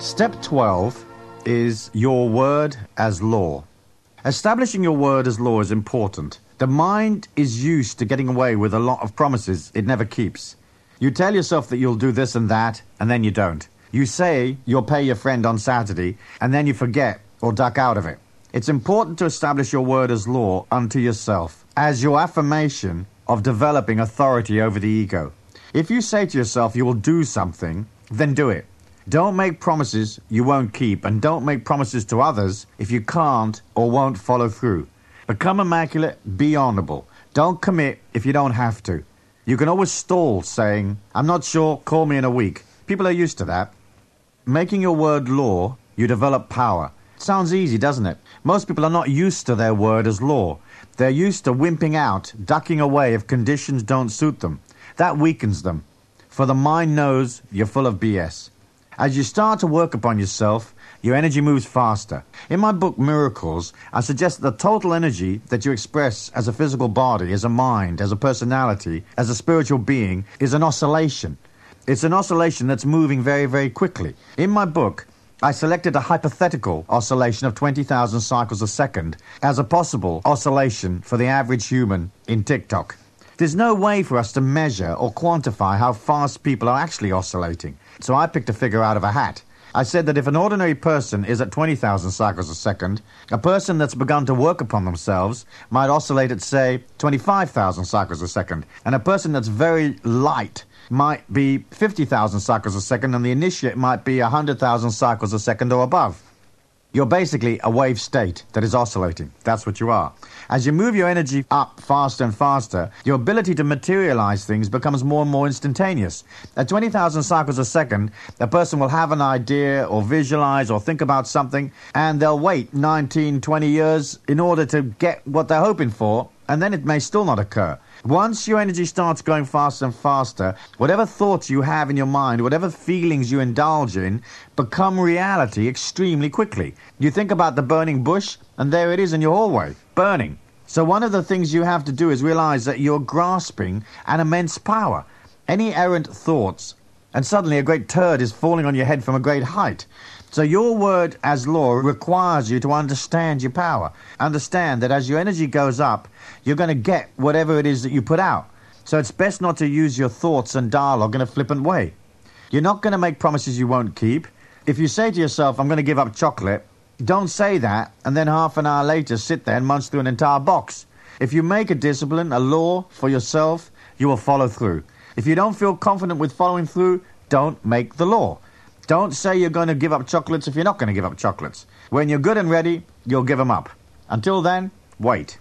Step 12 is your word as law. Establishing your word as law is important. The mind is used to getting away with a lot of promises it never keeps. You tell yourself that you'll do this and that, and then you don't. You say you'll pay your friend on Saturday, and then you forget or duck out of it. It's important to establish your word as law unto yourself, as your affirmation of developing authority over the ego. If you say to yourself you will do something, then do it. Don't make promises you won't keep, and don't make promises to others if you can't or won't follow through. Become immaculate, be honorable. Don't commit if you don't have to. You can always stall saying, I'm not sure, call me in a week. People are used to that. Making your word law, you develop power. It sounds easy, doesn't it? Most people are not used to their word as law. They're used to wimping out, ducking away if conditions don't suit them. That weakens them, for the mind knows you're full of BS. As you start to work upon yourself, your energy moves faster. In my book, Miracles, I suggest that the total energy that you express as a physical body, as a mind, as a personality, as a spiritual being, is an oscillation. It's an oscillation that's moving very, very quickly. In my book, I selected a hypothetical oscillation of 20,000 cycles a second as a possible oscillation for the average human in TikTok. There's no way for us to measure or quantify how fast people are actually oscillating. So I picked a figure out of a hat. I said that if an ordinary person is at 20,000 cycles a second, a person that's begun to work upon themselves might oscillate at, say, 25,000 cycles a second. And a person that's very light might be 50,000 cycles a second, and the initiate might be 100,000 cycles a second or above. You're basically a wave state that is oscillating. That's what you are. As you move your energy up faster and faster, your ability to materialize things becomes more and more instantaneous. At 20,000 cycles a second, a person will have an idea or visualize or think about something, and they'll wait 19, 20 years in order to get what they're hoping for, and then it may still not occur. Once your energy starts going faster and faster, whatever thoughts you have in your mind, whatever feelings you indulge in, become reality extremely quickly. You think about the burning bush, and there it is in your hallway, burning. So one of the things you have to do is realize that you're grasping an immense power. Any errant thoughts, and suddenly a great turd is falling on your head from a great height. So your word as law requires you to understand your power. Understand that as your energy goes up, you're going to get whatever it is that you put out. So it's best not to use your thoughts and dialogue in a flippant way. You're not going to make promises you won't keep. If you say to yourself, I'm going to give up chocolate, don't say that and then half an hour later sit there and munch through an entire box. If you make a discipline, a law for yourself, you will follow through. If you don't feel confident with following through, don't make the law. Don't say you're going to give up chocolates if you're not going to give up chocolates. When you're good and ready, you'll give them up. Until then, wait.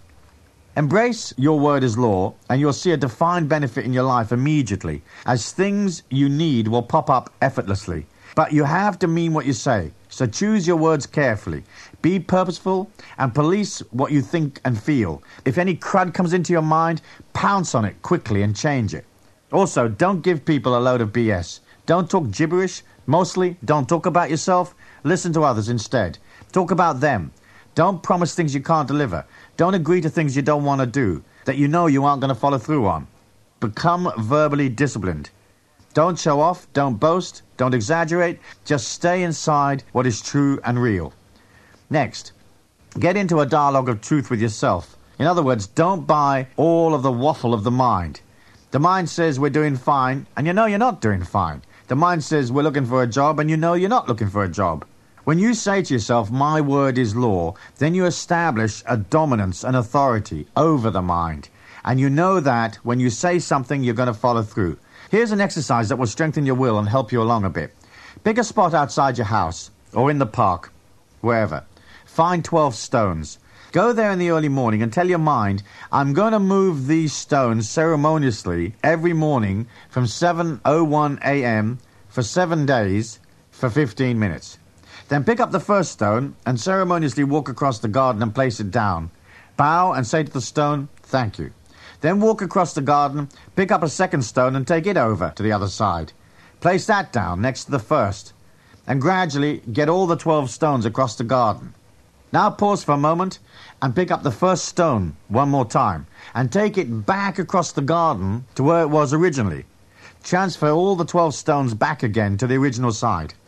Embrace your word as law, and you'll see a defined benefit in your life immediately, as things you need will pop up effortlessly. But you have to mean what you say, so choose your words carefully. Be purposeful and police what you think and feel. If any crud comes into your mind, pounce on it quickly and change it. Also, don't give people a load of BS. Don't talk gibberish. Mostly, don't talk about yourself. Listen to others instead. Talk about them. Don't promise things you can't deliver. Don't agree to things you don't want to do, that you know you aren't going to follow through on. Become verbally disciplined. Don't show off, don't boast, don't exaggerate. Just stay inside what is true and real. Next, get into a dialogue of truth with yourself. In other words, don't buy all of the waffle of the mind. The mind says we're doing fine, and you know you're not doing fine. The mind says we're looking for a job, and you know you're not looking for a job. When you say to yourself, my word is law, then you establish a dominance, an authority over the mind. And you know that when you say something, you're going to follow through. Here's an exercise that will strengthen your will and help you along a bit. Pick a spot outside your house, or in the park, wherever. Find 12 stones. Go there in the early morning and tell your mind, I'm going to move these stones ceremoniously every morning from 7:01 a.m. for 7 days for 15 minutes. Then pick up the first stone and ceremoniously walk across the garden and place it down. Bow and say to the stone, thank you. Then walk across the garden, pick up a second stone and take it over to the other side. Place that down next to the first, and gradually get all the 12 stones across the garden. Now pause for a moment and pick up the first stone one more time and take it back across the garden to where it was originally. Transfer all the 12 stones back again to the original side.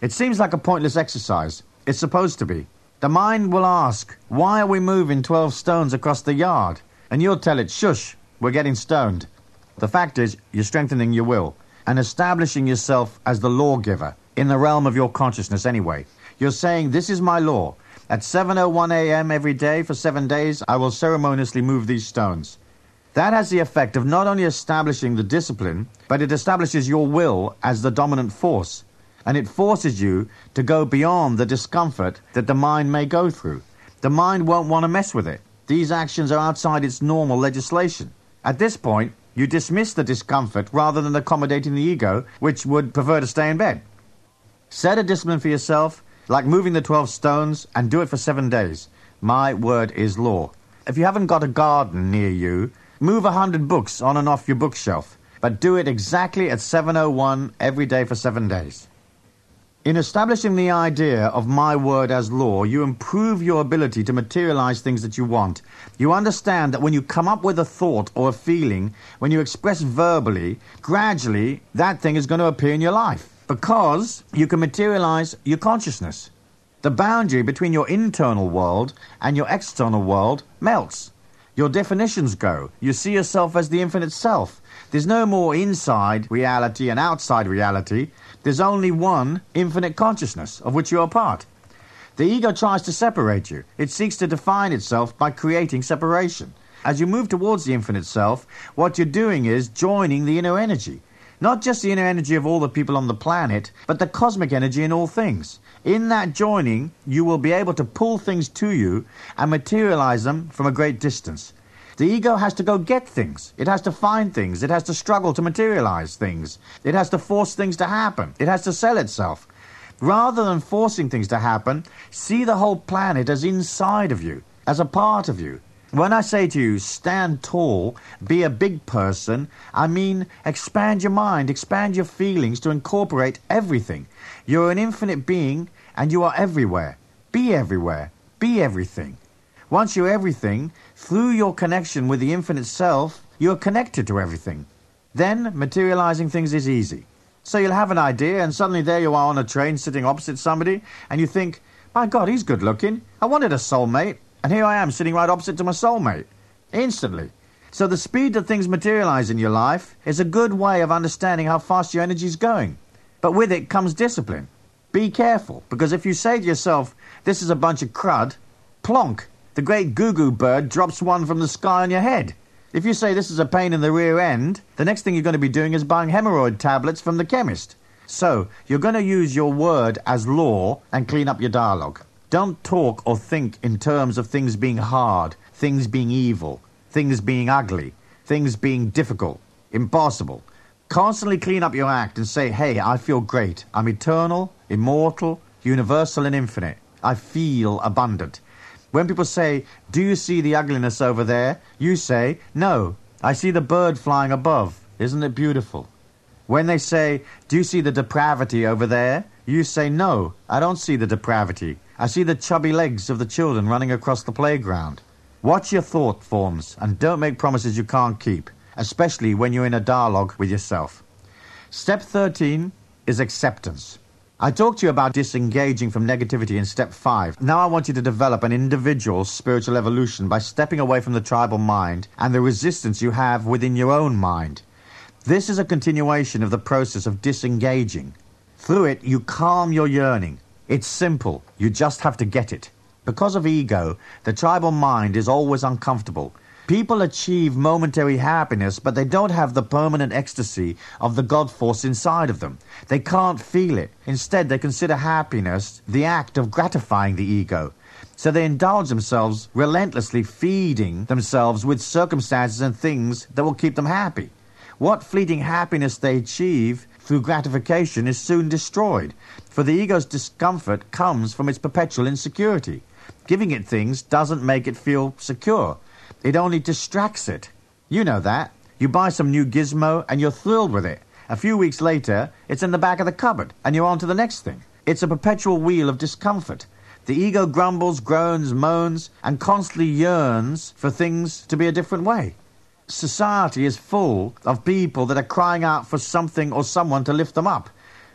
It seems like a pointless exercise. It's supposed to be. The mind will ask, why are we moving 12 stones across the yard? And you'll tell it, shush, we're getting stoned. The fact is, you're strengthening your will and establishing yourself as the lawgiver in the realm of your consciousness anyway. You're saying, this is my law. At 7:01 a.m. every day for 7 days, I will ceremoniously move these stones. That has the effect of not only establishing the discipline, but it establishes your will as the dominant force. And it forces you to go beyond the discomfort that the mind may go through. The mind won't want to mess with it. These actions are outside its normal legislation. At this point, you dismiss the discomfort rather than accommodating the ego, which would prefer to stay in bed. Set a discipline for yourself, like moving the 12 stones, and do it for 7 days. My word is law. If you haven't got a garden near you, move 100 books on and off your bookshelf, but do it exactly at 7:01 every day for 7 days. In establishing the idea of my word as law, you improve your ability to materialize things that you want. You understand that when you come up with a thought or a feeling, when you express verbally, gradually that thing is going to appear in your life because you can materialize your consciousness. The boundary between your internal world and your external world melts. Your definitions go. You see yourself as the infinite self. There's no more inside reality and outside reality. There's only one infinite consciousness of which you are part. The ego tries to separate you. It seeks to define itself by creating separation. As you move towards the infinite self, what you're doing is joining the inner energy. Not just the inner energy of all the people on the planet, but the cosmic energy in all things. In that joining, you will be able to pull things to you and materialize them from a great distance. The ego has to go get things. It has to find things. It has to struggle to materialize things. It has to force things to happen. It has to sell itself. Rather than forcing things to happen, see the whole planet as inside of you, as a part of you. When I say to you, stand tall, be a big person, I mean expand your mind, expand your feelings to incorporate everything. You're an infinite being and you are everywhere. Be everywhere. Be everything. Once you're everything, through your connection with the infinite self, you're connected to everything. Then materializing things is easy. So you'll have an idea and suddenly there you are on a train sitting opposite somebody and you think, my God, he's good looking. I wanted a soulmate. And here I am sitting right opposite to my soulmate. Instantly. So the speed that things materialize in your life is a good way of understanding how fast your energy is going. But with it comes discipline. Be careful, because if you say to yourself, this is a bunch of crud, plonk, the great goo-goo bird drops one from the sky on your head. If you say this is a pain in the rear end, the next thing you're going to be doing is buying hemorrhoid tablets from the chemist. So you're going to use your word as law and clean up your dialogue. Don't talk or think in terms of things being hard, things being evil, things being ugly, things being difficult, impossible. Constantly clean up your act and say, hey, I feel great. I'm eternal, immortal, universal and infinite. I feel abundant. When people say, do you see the ugliness over there? You say, no, I see the bird flying above. Isn't it beautiful? When they say, do you see the depravity over there? You say, no, I don't see the depravity. I see the chubby legs of the children running across the playground. Watch your thought forms and don't make promises you can't keep, especially when you're in a dialogue with yourself. Step 13 is acceptance. I talked to you about disengaging from negativity in step 5. Now I want you to develop an individual spiritual evolution by stepping away from the tribal mind and the resistance you have within your own mind. This is a continuation of the process of disengaging. Through it, you calm your yearning. It's simple. You just have to get it. Because of ego, the tribal mind is always uncomfortable. People achieve momentary happiness, but they don't have the permanent ecstasy of the God force inside of them. They can't feel it. Instead, they consider happiness the act of gratifying the ego. So they indulge themselves, relentlessly feeding themselves with circumstances and things that will keep them happy. What fleeting happiness they achieve through gratification is soon destroyed, for the ego's discomfort comes from its perpetual insecurity. Giving it things doesn't make it feel secure. It only distracts it. You know that. You buy some new gizmo and you're thrilled with it. A few weeks later, it's in the back of the cupboard and you're on to the next thing. It's a perpetual wheel of discomfort. The ego grumbles, groans, moans, and constantly yearns for things to be a different way. Society is full of people that are crying out for something or someone to lift them up.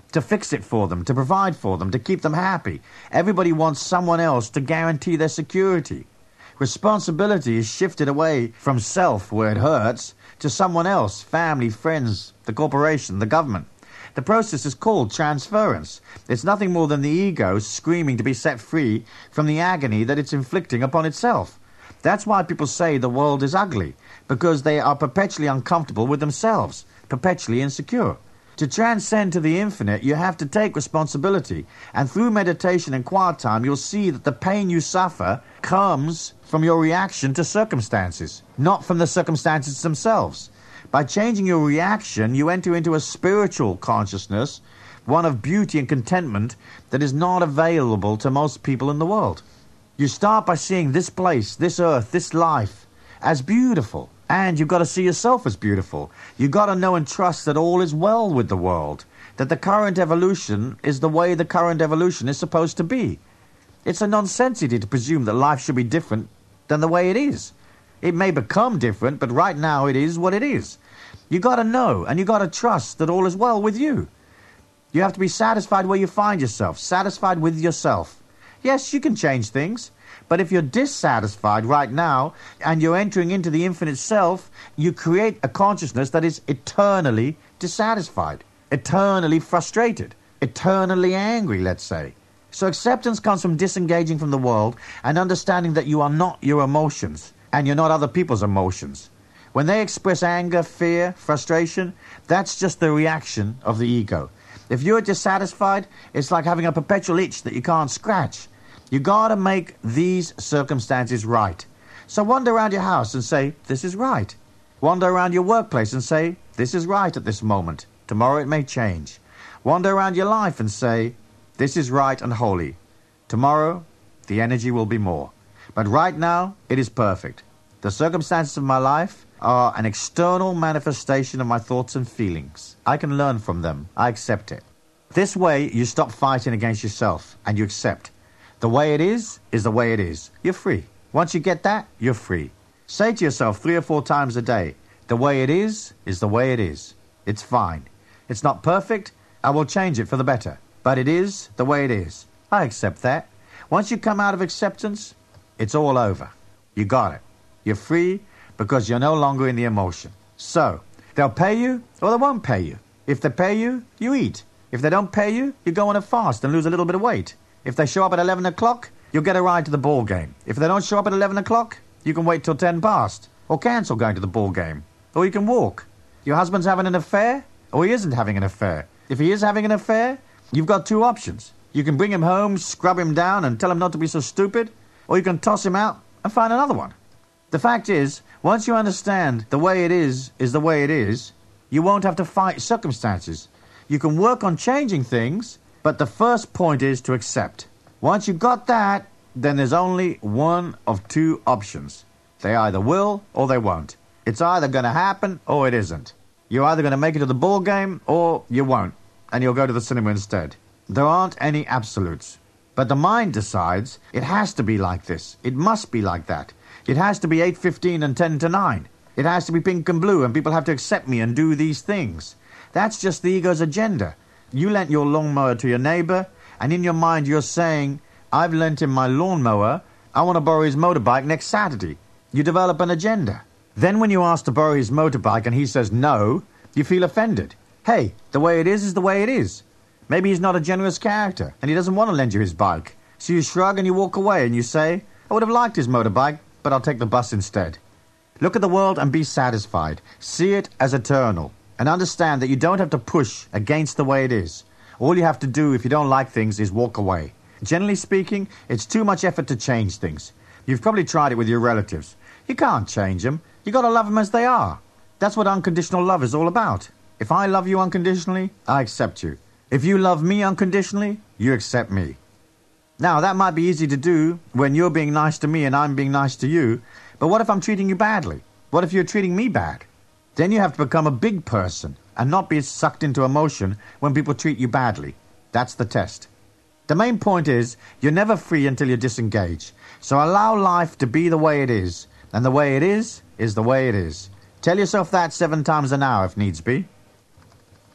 to fix it for them, to provide for them, to keep them happy. Everybody wants someone else to guarantee their security. Responsibility is shifted away from self, where it hurts, to someone else, family, friends, the corporation, the government. The process is called transference. It's nothing more than the ego screaming to be set free from the agony that it's inflicting upon itself. That's why people say the world is ugly, because they are perpetually uncomfortable with themselves, perpetually insecure. To transcend to the infinite, you have to take responsibility. And through meditation and quiet time, you'll see that the pain you suffer comes from your reaction to circumstances, not from the circumstances themselves. By changing your reaction, you enter into a spiritual consciousness, one of beauty and contentment that is not available to most people in the world. You start by seeing this place, this earth, this life as beautiful. And you've got to see yourself as beautiful. You've got to know and trust that all is well with the world, that the current evolution is the way the current evolution is supposed to be. It's a nonsensity to presume that life should be different than the way it is. It may become different, but right now it is what it is. You've got to know and you've got to trust that all is well with you. You have to be satisfied where you find yourself, satisfied with yourself. Yes, you can change things. But if you're dissatisfied right now and you're entering into the infinite self, you create a consciousness that is eternally dissatisfied, eternally frustrated, eternally angry, let's say. So acceptance comes from disengaging from the world and understanding that you are not your emotions and you're not other people's emotions. When they express anger, fear, frustration, that's just the reaction of the ego. If you're dissatisfied, it's like having a perpetual itch that you can't scratch. You gotta make these circumstances right. So wander around your house and say, this is right. Wander around your workplace and say, this is right at this moment. Tomorrow it may change. Wander around your life and say, this is right and holy. Tomorrow, the energy will be more. But right now, it is perfect. The circumstances of my life are an external manifestation of my thoughts and feelings. I can learn from them. I accept it. This way, you stop fighting against yourself and you accept. The way it is the way it is. You're free. Once you get that, you're free. Say to yourself 3 or 4 times a day, the way it is the way it is. It's fine. It's not perfect. I will change it for the better. But it is the way it is. I accept that. Once you come out of acceptance, it's all over. You got it. You're free because you're no longer in the emotion. So, they'll pay you or they won't pay you. If they pay you, you eat. If they don't pay you, you go on a fast and lose a little bit of weight. If they show up at 11 o'clock, you'll get a ride to the ball game. If they don't show up at 11 o'clock, you can wait till 10 past. Or cancel going to the ball game. Or you can walk. Your husband's having an affair, or he isn't having an affair. If he is having an affair, you've got 2 options. You can bring him home, scrub him down, and tell him not to be so stupid. Or you can toss him out and find another one. The fact is, once you understand the way it is the way it is, you won't have to fight circumstances. You can work on changing things, but the first point is to accept. Once you've got that, then there's only one of 2 options. They either will or they won't. It's either going to happen or it isn't. You're either going to make it to the ball game or you won't, and you'll go to the cinema instead. There aren't any absolutes. But the mind decides it has to be like this. It must be like that. It has to be 8:15 and 10 to 9. It has to be pink and blue, and people have to accept me and do these things. That's just the ego's agenda. You lent your lawnmower to your neighbor, and in your mind you're saying, I've lent him my lawnmower, I want to borrow his motorbike next Saturday. You develop an agenda. Then when you ask to borrow his motorbike and he says no, you feel offended. Hey, the way it is the way it is. Maybe he's not a generous character, and he doesn't want to lend you his bike. So you shrug and you walk away and you say, I would have liked his motorbike, but I'll take the bus instead. Look at the world and be satisfied. See it as eternal. And understand that you don't have to push against the way it is. All you have to do if you don't like things is walk away. Generally speaking, it's too much effort to change things. You've probably tried it with your relatives. You can't change them. You got to love them as they are. That's what unconditional love is all about. If I love you unconditionally, I accept you. If you love me unconditionally, you accept me. Now, that might be easy to do when you're being nice to me and I'm being nice to you, but what if I'm treating you badly? What if you're treating me bad? Then you have to become a big person and not be sucked into emotion when people treat you badly. That's the test. The main point is, you're never free until you disengage. So allow life to be the way it is, and the way it is the way it is. Tell yourself that 7 times an hour if needs be.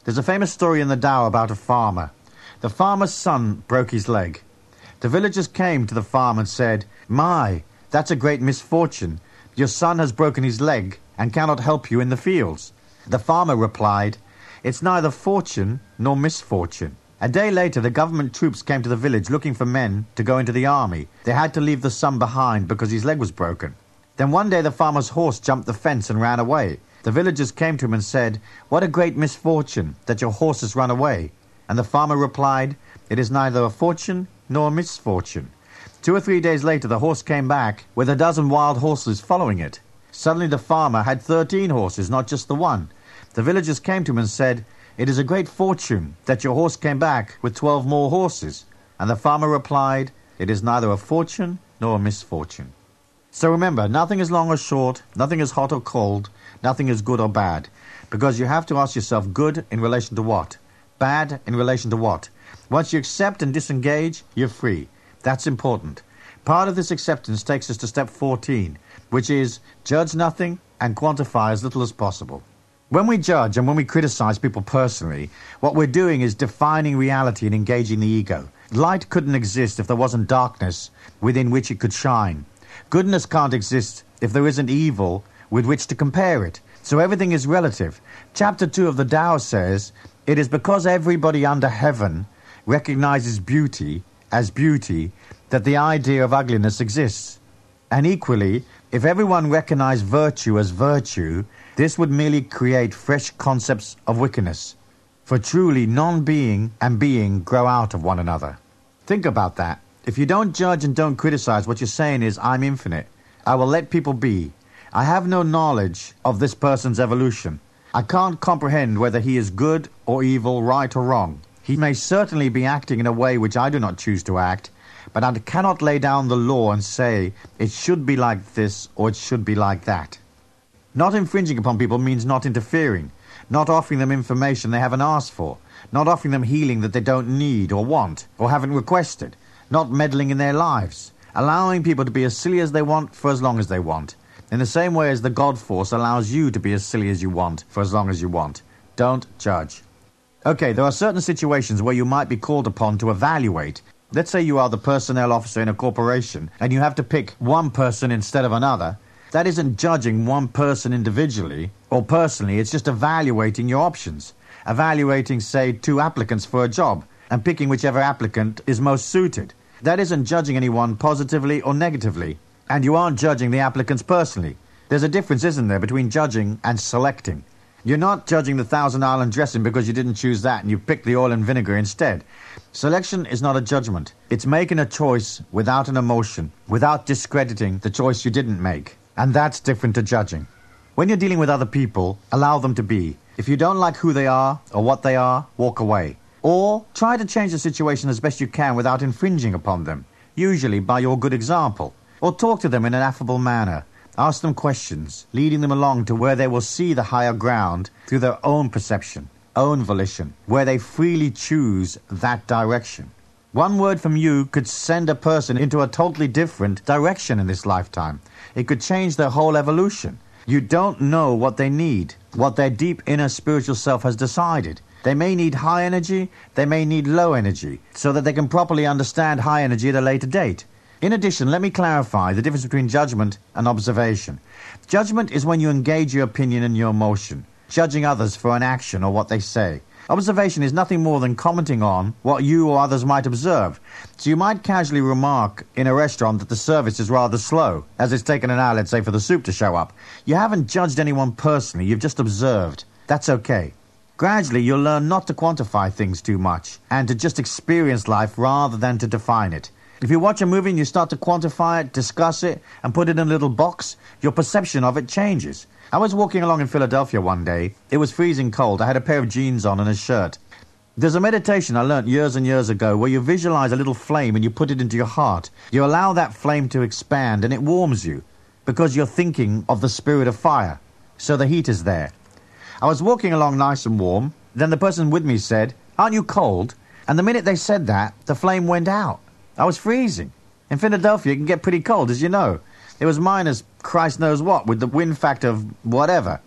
There's a famous story in the Tao about a farmer. The farmer's son broke his leg. The villagers came to the farm and said, "My, that's a great misfortune. Your son has broken his leg and cannot help you in the fields." The farmer replied, "It's neither fortune nor misfortune." A day later, the government troops came to the village looking for men to go into the army. They had to leave the son behind because his leg was broken. Then one day the farmer's horse jumped the fence and ran away. The villagers came to him and said, "What a great misfortune that your horse has run away." And the farmer replied, "It is neither a fortune nor a misfortune." 2 or 3 days later, the horse came back with a dozen wild horses following it. Suddenly the farmer had 13 horses, not just the one. The villagers came to him and said, "It is a great fortune that your horse came back with 12 more horses." And the farmer replied, "It is neither a fortune nor a misfortune." So remember, nothing is long or short, nothing is hot or cold, nothing is good or bad, because you have to ask yourself, good in relation to what? Bad in relation to what? Once you accept and disengage, you're free. That's important. Part of this acceptance takes us to step 14, which is judge nothing and quantify as little as possible. When we judge and when we criticize people personally, what we're doing is defining reality and engaging the ego. Light couldn't exist if there wasn't darkness within which it could shine. Goodness can't exist if there isn't evil with which to compare it. So everything is relative. Chapter 2 of the Tao says, "It is because everybody under heaven recognizes beauty as beauty that the idea of ugliness exists. And equally, if everyone recognized virtue as virtue, this would merely create fresh concepts of wickedness. For truly, non-being and being grow out of one another." Think about that. If you don't judge and don't criticize, what you're saying is, I'm infinite. I will let people be. I have no knowledge of this person's evolution. I can't comprehend whether he is good or evil, right or wrong. He may certainly be acting in a way which I do not choose to act, but I cannot lay down the law and say it should be like this or it should be like that. Not infringing upon people means not interfering, not offering them information they haven't asked for, not offering them healing that they don't need or want or haven't requested, not meddling in their lives, allowing people to be as silly as they want for as long as they want, in the same way as the God Force allows you to be as silly as you want for as long as you want. Don't judge. Okay, there are certain situations where you might be called upon to evaluate. Let's say you are the personnel officer in a corporation and you have to pick one person instead of another. That isn't judging one person individually or personally, it's just evaluating your options. Evaluating, say, 2 applicants for a job and picking whichever applicant is most suited. That isn't judging anyone positively or negatively, and you aren't judging the applicants personally. There's a difference, isn't there, between judging and selecting. You're not judging the Thousand Island dressing because you didn't choose that and you picked the oil and vinegar instead. Selection is not a judgment. It's making a choice without an emotion, without discrediting the choice you didn't make. And that's different to judging. When you're dealing with other people, allow them to be. If you don't like who they are or what they are, walk away. Or try to change the situation as best you can without infringing upon them, usually by your good example. Or talk to them in an affable manner. Ask them questions, leading them along to where they will see the higher ground through their own perception, own volition, where they freely choose that direction. One word from you could send a person into a totally different direction in this lifetime. It could change their whole evolution. You don't know what they need, what their deep inner spiritual self has decided. They may need high energy, they may need low energy, so that they can properly understand high energy at a later date. In addition, let me clarify the difference between judgment and observation. Judgment is when you engage your opinion and your emotion, judging others for an action or what they say. Observation is nothing more than commenting on what you or others might observe. So you might casually remark in a restaurant that the service is rather slow, as it's taken an hour, let's say, for the soup to show up. You haven't judged anyone personally, you've just observed. That's okay. Gradually, you'll learn not to quantify things too much, and to just experience life rather than to define it. If you watch a movie and you start to quantify it, discuss it, and put it in a little box, your perception of it changes. I was walking along in Philadelphia one day. It was freezing cold. I had a pair of jeans on and a shirt. There's a meditation I learnt years and years ago where you visualize a little flame and you put it into your heart. You allow that flame to expand and it warms you because you're thinking of the spirit of fire. So the heat is there. I was walking along nice and warm. Then the person with me said, "Aren't you cold?" And the minute they said that, the flame went out. I was freezing. In Philadelphia, it can get pretty cold, as you know. It was minus Christ knows what, with the wind factor of whatever.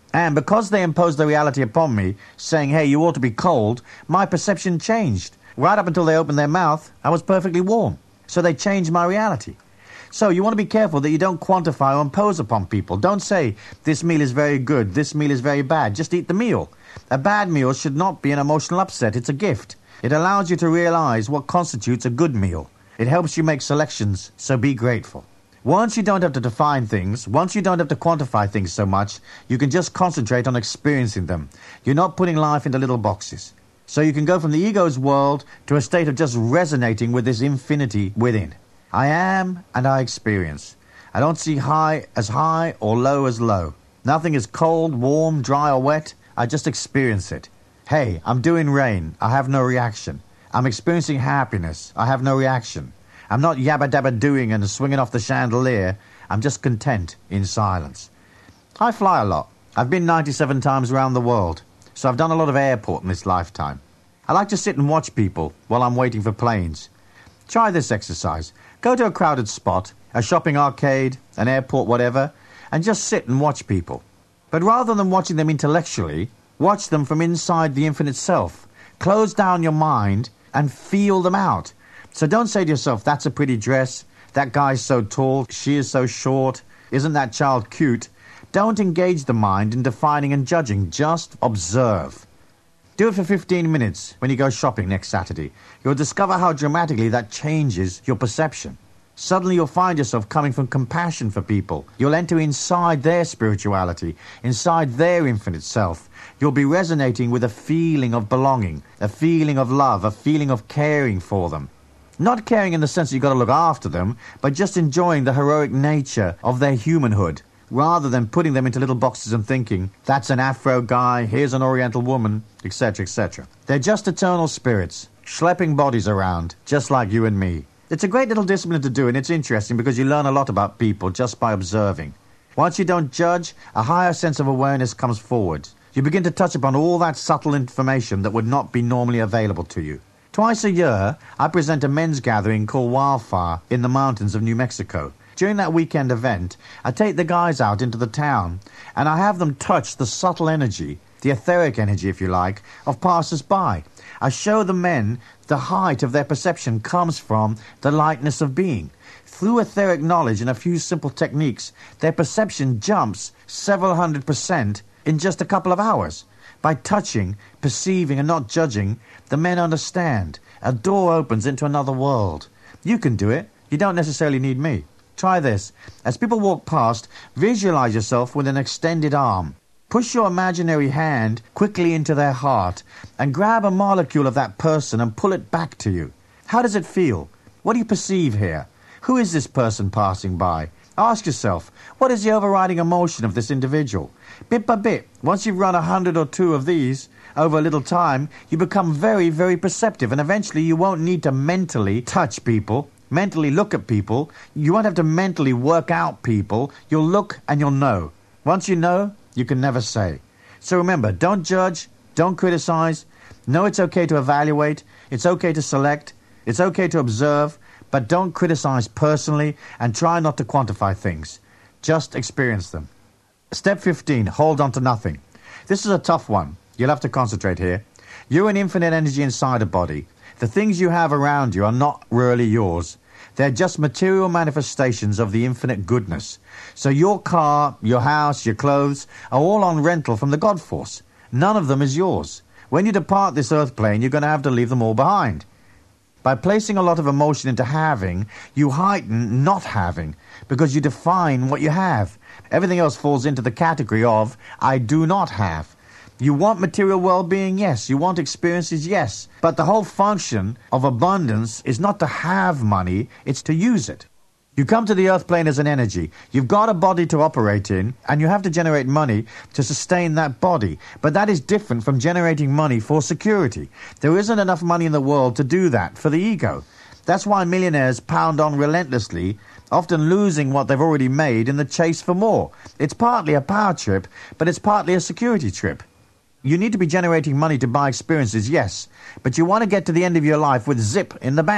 And because they imposed the reality upon me, saying, hey, you ought to be cold, my perception changed. Right up until they opened their mouth, I was perfectly warm. So they changed my reality. So you want to be careful that you don't quantify or impose upon people. Don't say, this meal is very good, this meal is very bad. Just eat the meal. A bad meal should not be an emotional upset. It's a gift. It allows you to realize what constitutes a good meal. It helps you make selections, so be grateful. Once you don't have to define things, once you don't have to quantify things so much, you can just concentrate on experiencing them. You're not putting life into little boxes. So you can go from the ego's world to a state of just resonating with this infinity within. I am and I experience. I don't see high or low as low. Nothing is cold, warm, dry or wet. I just experience it. Hey, I'm doing rain. I have no reaction. I'm experiencing happiness. I have no reaction. I'm not yabba-dabba doing and swinging off the chandelier. I'm just content in silence. I fly a lot. I've been 97 times around the world, so I've done a lot of airport in this lifetime. I like to sit and watch people while I'm waiting for planes. Try this exercise. Go to a crowded spot, a shopping arcade, an airport, whatever, and just sit and watch people. But rather than watching them intellectually, watch them from inside the infinite self. Close down your mind and feel them out. So don't say to yourself, that's a pretty dress, that guy's so tall, she is so short, isn't that child cute? Don't engage the mind in defining and judging, just observe. Do it for 15 minutes when you go shopping next Saturday. You'll discover how dramatically that changes your perception. Suddenly you'll find yourself coming from compassion for people. You'll enter inside their spirituality, inside their infinite self. You'll be resonating with a feeling of belonging, a feeling of love, a feeling of caring for them. Not caring in the sense that you've got to look after them, but just enjoying the heroic nature of their humanhood, rather than putting them into little boxes and thinking, that's an Afro guy, here's an Oriental woman, etc., etc. They're just eternal spirits, schlepping bodies around, just like you and me. It's a great little discipline to do, and it's interesting because you learn a lot about people just by observing. Once you don't judge, a higher sense of awareness comes forward. You begin to touch upon all that subtle information that would not be normally available to you. Twice a year, I present a men's gathering called Wildfire in the mountains of New Mexico. During that weekend event, I take the guys out into the town, and I have them touch the subtle energy, the etheric energy, if you like, of passers-by. I show the men the height of their perception comes from the lightness of being. Through etheric knowledge and a few simple techniques, their perception jumps several 100% in just a couple of hours. By touching, perceiving, and not judging, the men understand. A door opens into another world. You can do it. You don't necessarily need me. Try this. As people walk past, visualize yourself with an extended arm. Push your imaginary hand quickly into their heart and grab a molecule of that person and pull it back to you. How does it feel? What do you perceive here? Who is this person passing by? Ask yourself, what is the overriding emotion of this individual? Bit by bit, once you've run 100 or 2 of these over a little time, you become very, very perceptive, and eventually you won't need to mentally touch people, mentally look at people. You won't have to mentally work out people. You'll look and you'll know. Once you know, you can never say. So remember, don't judge, don't criticize. Know it's okay to evaluate, it's okay to select, it's okay to observe, but don't criticize personally and try not to quantify things. Just experience them. Step 15, hold on to nothing. This is a tough one. You'll have to concentrate here. You're an infinite energy inside a body. The things you have around you are not really yours. They're just material manifestations of the infinite goodness. So your car, your house, your clothes are all on rental from the God Force. None of them is yours. When you depart this earth plane, you're going to have to leave them all behind. By placing a lot of emotion into having, you heighten not having, because you define what you have. Everything else falls into the category of, I do not have. You want material well-being, yes. You want experiences, yes. But the whole function of abundance is not to have money, it's to use it. You come to the earth plane as an energy. You've got a body to operate in, and you have to generate money to sustain that body. But that is different from generating money for security. There isn't enough money in the world to do that for the ego. That's why millionaires pound on relentlessly, often losing what they've already made in the chase for more. It's partly a power trip, but it's partly a security trip. You need to be generating money to buy experiences, yes, but you want to get to the end of your life with zip in the bank.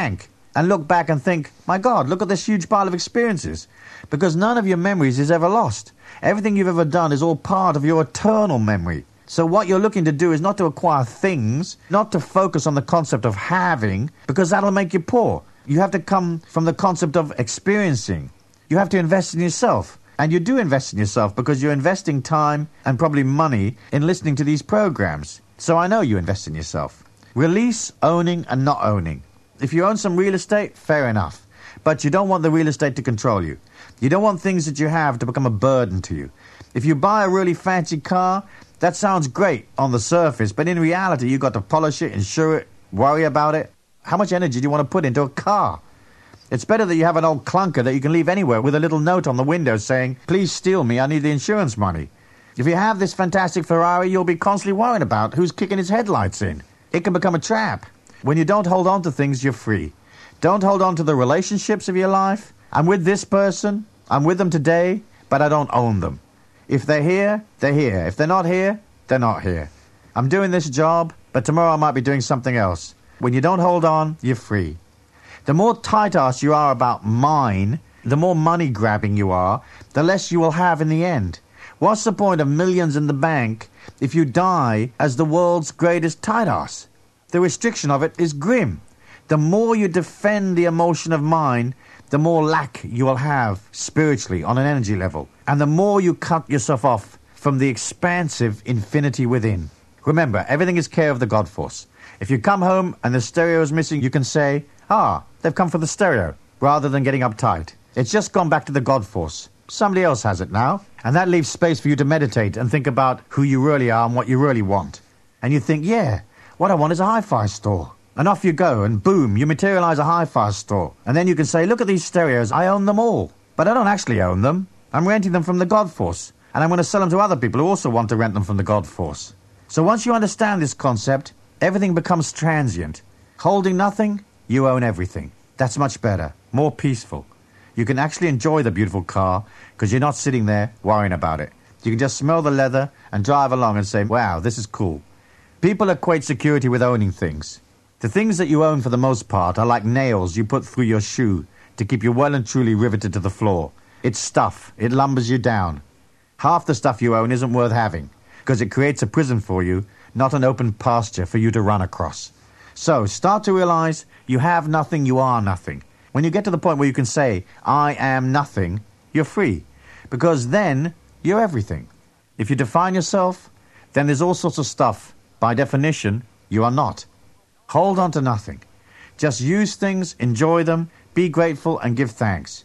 and look back and think, my God, look at this huge pile of experiences. Because none of your memories is ever lost. Everything you've ever done is all part of your eternal memory. So what you're looking to do is not to acquire things, not to focus on the concept of having, because that'll make you poor. You have to come from the concept of experiencing. You have to invest in yourself. And you do invest in yourself because you're investing time and probably money in listening to these programs. So I know you invest in yourself. Release owning and not owning. If you own some real estate, fair enough. But you don't want the real estate to control you. You don't want things that you have to become a burden to you. If you buy a really fancy car, that sounds great on the surface, but in reality, you've got to polish it, insure it, worry about it. How much energy do you want to put into a car? It's better that you have an old clunker that you can leave anywhere with a little note on the window saying, please steal me, I need the insurance money. If you have this fantastic Ferrari, you'll be constantly worrying about who's kicking his headlights in. It can become a trap. When you don't hold on to things, you're free. Don't hold on to the relationships of your life. I'm with this person, I'm with them today, but I don't own them. If they're here, they're here. If they're not here, they're not here. I'm doing this job, but tomorrow I might be doing something else. When you don't hold on, you're free. The more tight-ass you are about mine, the more money-grabbing you are, the less you will have in the end. What's the point of millions in the bank if you die as the world's greatest tight-ass? The restriction of it is grim. The more you defend the emotion of mine, the more lack you will have spiritually on an energy level. And the more you cut yourself off from the expansive infinity within. Remember, everything is care of the God Force. If you come home and the stereo is missing, you can say, they've come for the stereo, rather than getting uptight. It's just gone back to the God Force. Somebody else has it now. And that leaves space for you to meditate and think about who you really are and what you really want. And you think, what I want is a hi-fi store. And off you go, and boom, you materialize a hi-fi store. And then you can say, look at these stereos, I own them all. But I don't actually own them. I'm renting them from the God Force. And I'm going to sell them to other people who also want to rent them from the God Force. So once you understand this concept, everything becomes transient. Holding nothing, you own everything. That's much better, more peaceful. You can actually enjoy the beautiful car because you're not sitting there worrying about it. You can just smell the leather and drive along and say, wow, this is cool. People equate security with owning things. The things that you own for the most part are like nails you put through your shoe to keep you well and truly riveted to the floor. It's stuff. It lumbers you down. Half the stuff you own isn't worth having because it creates a prison for you, not an open pasture for you to run across. So start to realize you have nothing, you are nothing. When you get to the point where you can say, I am nothing, you're free. Because then you're everything. If you define yourself, then there's all sorts of stuff. By definition, you are not. Hold on to nothing. Just use things, enjoy them, be grateful, and give thanks.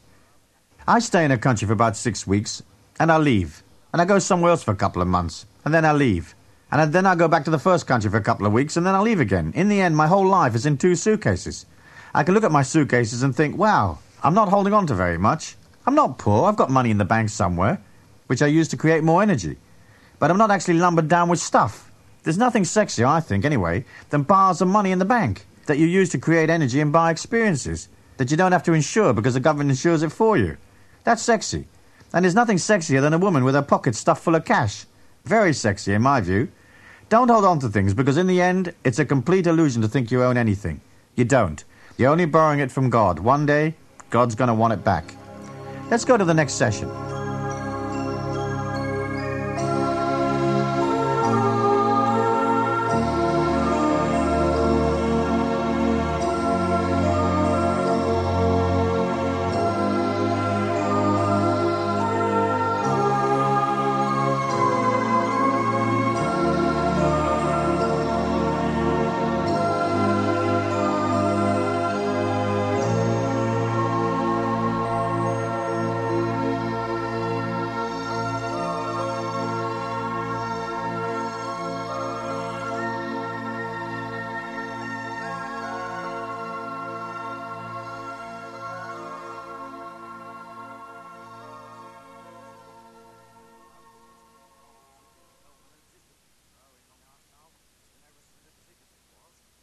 I stay in a country for about 6 weeks, and I leave. And I go somewhere else for a couple of months, and then I leave. And then I go back to the first country for a couple of weeks, and then I leave again. In the end, my whole life is in 2 suitcases. I can look at my suitcases and think, wow, I'm not holding on to very much. I'm not poor, I've got money in the bank somewhere, which I use to create more energy. But I'm not actually lumbered down with stuff. There's nothing sexier, I think anyway, than piles of money in the bank that you use to create energy and buy experiences that you don't have to insure because the government insures it for you. That's sexy. And there's nothing sexier than a woman with her pockets stuffed full of cash. Very sexy, in my view. Don't hold on to things because in the end, it's a complete illusion to think you own anything. You don't. You're only borrowing it from God. One day, God's going to want it back. Let's go to the next session.